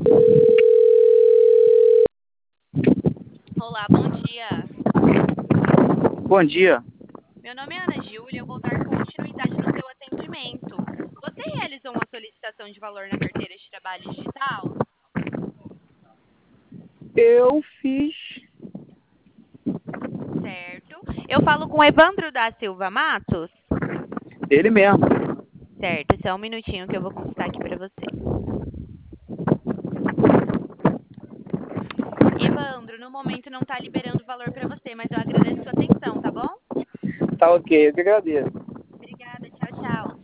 Olá, bom dia. Bom dia. Meu nome é Ana Júlia, eu vou dar continuidade no seu atendimento. Você realizou uma solicitação de valor na carteira de trabalho digital? Eu fiz. Certo. Eu falo com Evandro da Silva Matos? Ele mesmo. Certo, só um minutinho que eu vou consultar aqui para você. Evandro, no momento não está liberando o valor para você, mas eu agradeço sua atenção, tá bom? Tá ok, eu que agradeço.